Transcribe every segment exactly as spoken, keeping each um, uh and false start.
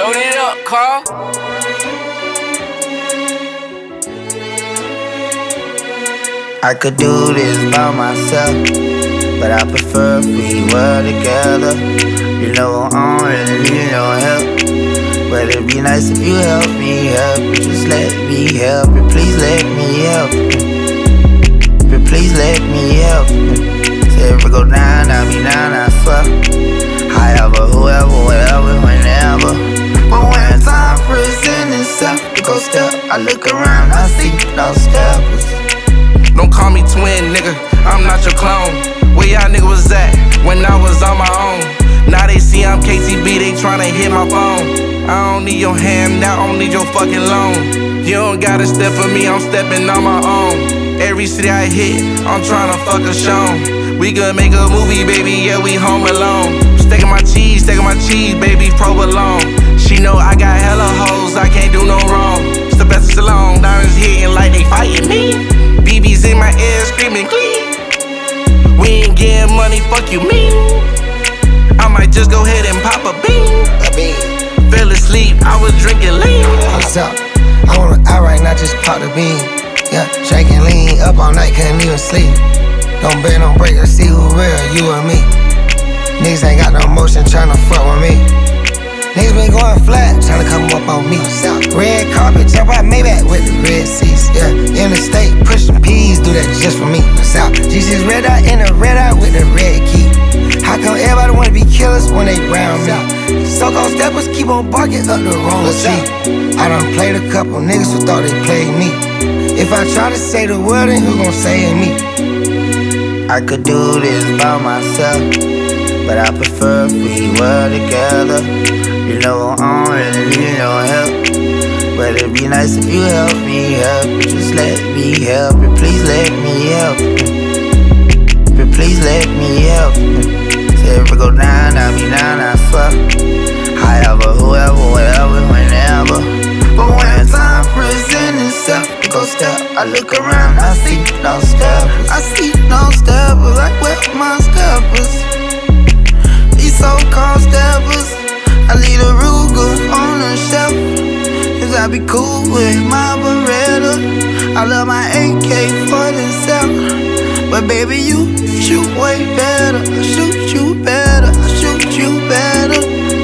Load it up, Carl. I could do this by myself, but I prefer if we were together. You know I don't really need no help, but it'd be nice if you help me help you. Just let me help you, please let me help you. But please let me help you. Say if it go down, I'll be down, I swear. However, whoever, whatever, whenever. But when time presents itself to go step, I look around, I see no steppers. Don't call me twin, nigga, I'm not your clone. Where y'all nigga was at when I was on my own? Now they see I'm K T B, they tryna hit my phone. I don't need your hand, I don't need your fucking loan. You don't gotta step for me, I'm stepping on my own. Every city I hit, I'm tryna fuck a show. We could make a movie, baby, yeah, we home alone. Staking my cheese, staking my cheese, baby, provolone. She know I got hella hoes, I can't do no wrong. Sylvester Stallone, diamonds hitting like they fighting me. B B's in my ear screaming clean. We ain't getting money, fuck you mean. I might just go ahead and pop a bean. A bean. Fell asleep, I was drinking lean. What's up? I wanna outright, not just pop the bean. Yeah, drinking lean, up all night, couldn't even sleep. Don't bend, don't break, let's see who real, you or me. Niggas ain't got no emotion, tryna fuck with me. Niggas been going flat, tryna come up on me. Red carpet, jump out Maybach with the red seats. Yeah, in the state, push some peas, do that just for me. South, G six red eye in the red eye with the red key. How come everybody wanna be killers when they round me? So-called steppers keep on barking up the wrong tree. I done played a couple niggas who thought they played me. If I try to say the word, then who gon' say it me? I could do this by myself, but I prefer if we were together. You know I don't really need no help, but it'd be nice if you help me help you. Just let me help you, please let me help you. But please let me help you. Say if it go down, I'll be down, I swear. However, whoever, whatever, whenever. But when time presents itself to go step, I look around, I see no steppers. I see no steppers, like where my steppers? These so-called steppers, I leave a Ruger on the shelf. Cause I be cool with my Beretta. I love my A K forty-seven. But baby, you shoot way better. I shoot you better. I shoot you better.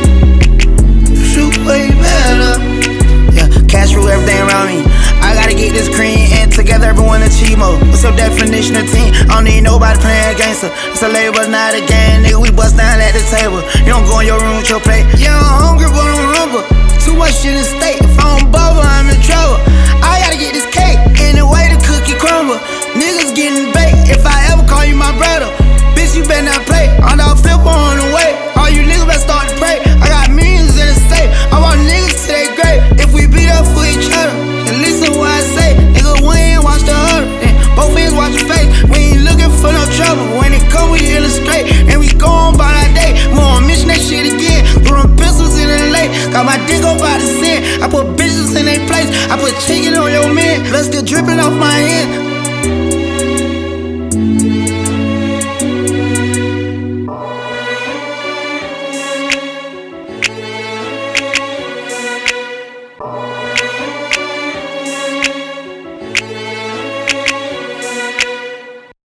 Shoot way better. Yeah, cash rule everything around me. I gotta get this cream and together everyone a chemo. What's your definition of team? I don't need nobody playing gangster. It's a label, not a game, nigga. We bust down at the table. You don't go in your room with your plate. Yeah, I'm hungry, but I'm rumble. Too much shit in state. If I don't bubble, I'm in trouble. I gotta get this cake. Any way the cookie crumble. Niggas getting baked. If I ever call you my brother,